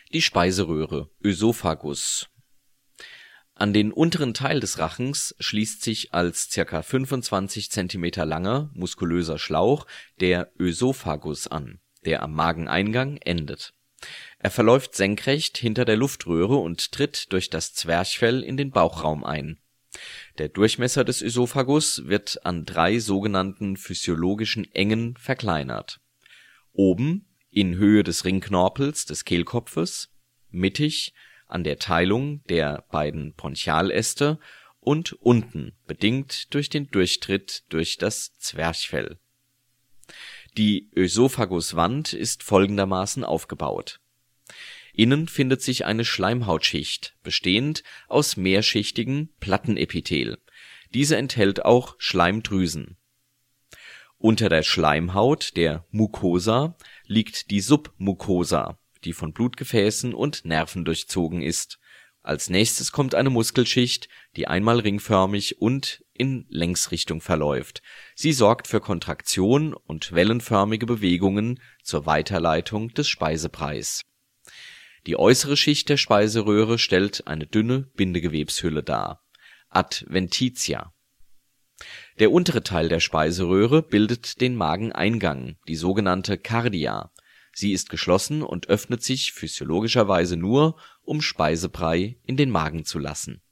Die Speiseröhre (Ösophagus). An den unteren Teil des Rachens schließt sich als ca. 25 cm langer, muskulöser Schlauch der Ösophagus an, der am Mageneingang endet. Er verläuft senkrecht hinter der Luftröhre und tritt durch das Zwerchfell in den Bauchraum ein. Der Durchmesser des Ösophagus wird an 3 sogenannten physiologischen Engen verkleinert: oben in Höhe des Ringknorpels des Kehlkopfes, mittig an der Teilung der beiden Bronchialäste und unten bedingt durch den Durchtritt durch das Zwerchfell. Die Ösophaguswand ist folgendermaßen aufgebaut: Innen findet sich eine Schleimhautschicht, bestehend aus mehrschichtigem Plattenepithel. Diese enthält auch Schleimdrüsen. Unter der Schleimhaut, der Mucosa, liegt die Submucosa, die von Blutgefäßen und Nerven durchzogen ist. Als nächstes kommt eine Muskelschicht, die einmal ringförmig und in Längsrichtung verläuft. Sie sorgt für Kontraktion und wellenförmige Bewegungen zur Weiterleitung des Speisebreis. Die äußere Schicht der Speiseröhre stellt eine dünne Bindegewebshülle dar (Adventitia). Der untere Teil der Speiseröhre bildet den Mageneingang, die sogenannte Cardia. Sie ist geschlossen und öffnet sich physiologischerweise nur, um Speisebrei in den Magen zu lassen